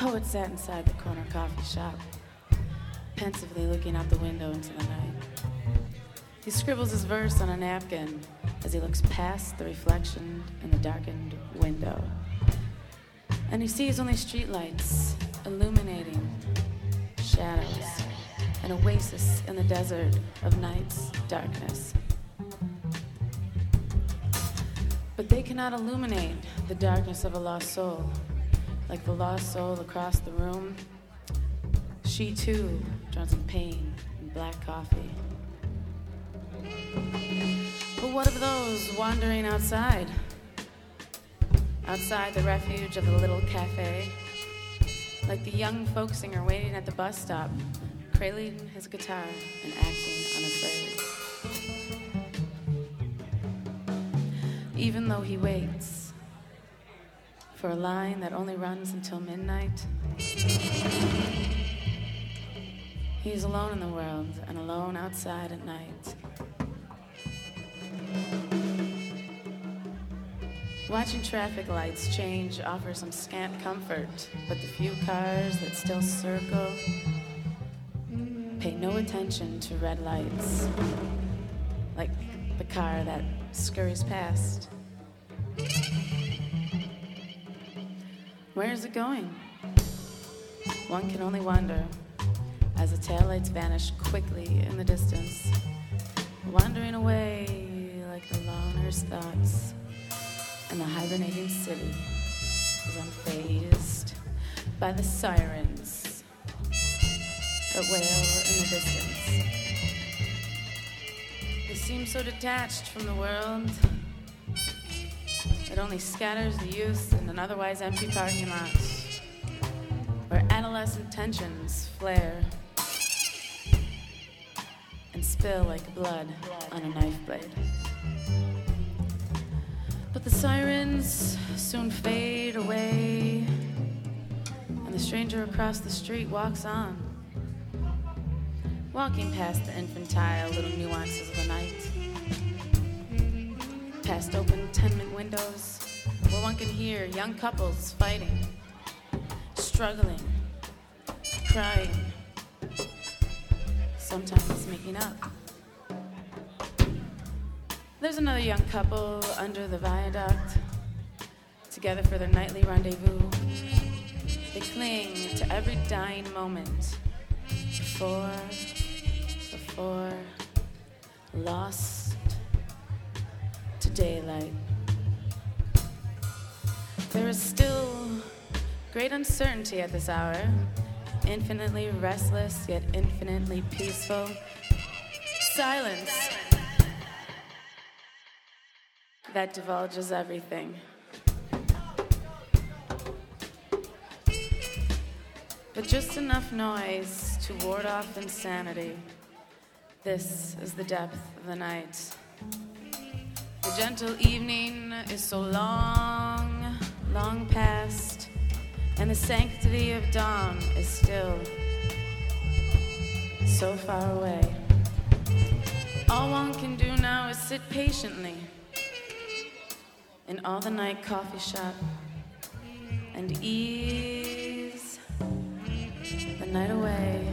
poet sat inside the corner coffee shop, pensively looking out the window into the night. He scribbles his verse on a napkin as he looks past the reflection in the darkened window. And he sees only streetlights illuminating shadows, an oasis in the desert of night's darkness. But they cannot illuminate the darkness of a lost soul. Like the lost soul across the room, she too drowns in pain and black coffee. But what of those wandering outside? Outside the refuge of the little cafe, like the young folk singer waiting at the bus stop, cradling his guitar and acting unafraid. Even though he waits for a line that only runs until midnight, he's alone in the world and alone outside at night. Watching traffic lights change offers some scant comfort, but the few cars that still circle pay no attention to red lights, like the car that scurries past. Where is it going? One can only wonder as the taillights vanish quickly in the distance, wandering away like the loner's thoughts, and the hibernating city is unfazed by the sirens that wail in the distance. They seem so detached from the world. It only scatters the youth in an otherwise empty parking lot, where adolescent tensions flare and spill like blood on a knife blade. But the sirens soon fade away, and the stranger across the street walks on, walking past the infantile little nuances of the night, past open tenement windows where one can hear young couples fighting, struggling, crying, sometimes making up. There's another young couple under the viaduct, together for their nightly rendezvous. They cling to every dying moment before, lost to daylight. There is still great uncertainty at this hour, infinitely restless yet infinitely peaceful. Silence that divulges everything. But just enough noise to ward off insanity. This is the depth of the night. The gentle evening is so long, long past, and the sanctity of dawn is still so far away. All one can do now is sit patiently in all the night coffee shop and ease the night away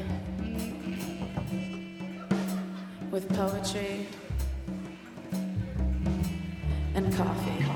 with poetry and coffee.